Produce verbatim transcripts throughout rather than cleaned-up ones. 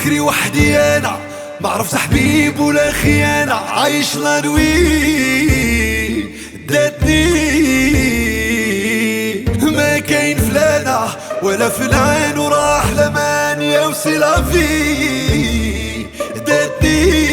بكري وحدي انا ما عرفت حبيب ولا خيانة، عايش لا نوي داتني ما كاين فلانة ولا فلان وراح لمان يا وسيلا في داتني.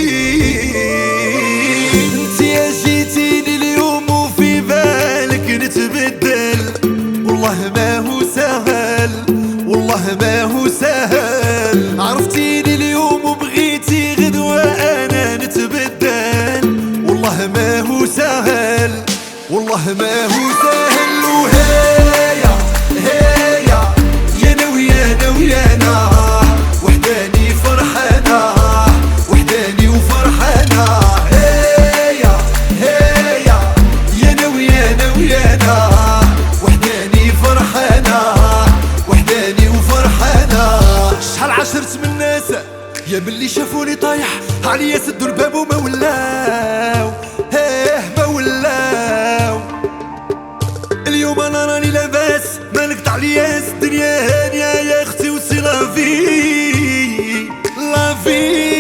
انت يا جيتيني اليوم وفي بالك نتبدل، والله ما هو سهل والله ما هو سهل. عرفتيني اليوم وبغيتي غدوة انا نتبدل، والله ما هو سهل والله ما هو سهل. وهيا هيا يا ناوي يا ناوي انا وحداني فرحانة وحداني وفرحانة. هيا هيا يا ناوي يا ناوي انا وحداني فرحانة وحداني وفرحانة. شحال عشرت من ناس يا باللي شافوني طايح عليا سدوا الباب وما ولاو هيه ما ولاو. اليوم انا راني لاباس مالك عليا الدنيا هانية يا اختي وسي لافي لافي.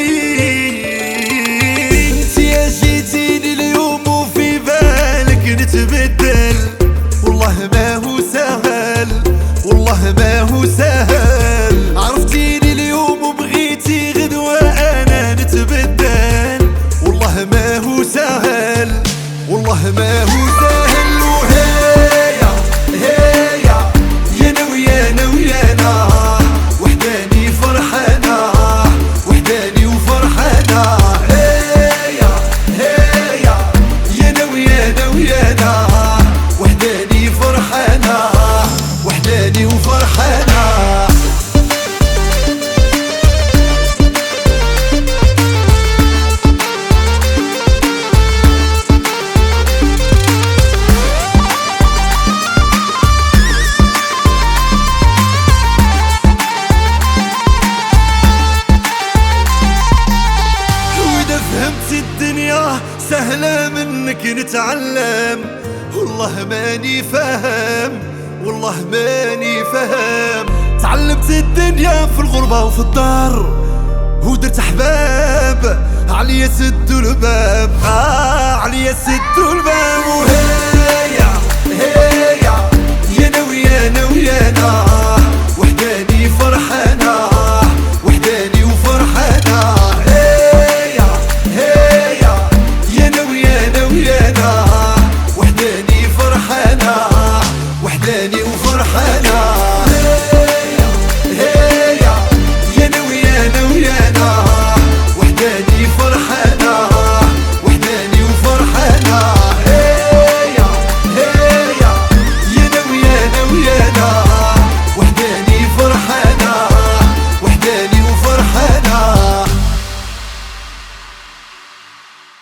انت يا جيتيني اليوم وفي بالك نتبدل، والله ما هو سهل والله ما هو سهل. عرفتيني اليوم وبغيتي غدوة انا نتبدل، والله ما هو سهل والله ما هو سهل. وهيا هيا يا ناوي يا ناوي انا وحداني فرحانة وحداني وفرحانة. هيا هيا يا ناوي يا ناوي انا وحداني فرحانة وحداني وفرحانة. الدنيا سهلة منك نتعلم، والله ماني فاهم والله ماني فاهم. تعلمت الدنيا في الغربة وفي الدار ودرت احباب عليا سدوا الباب آه عليا سدوا الباب. وهي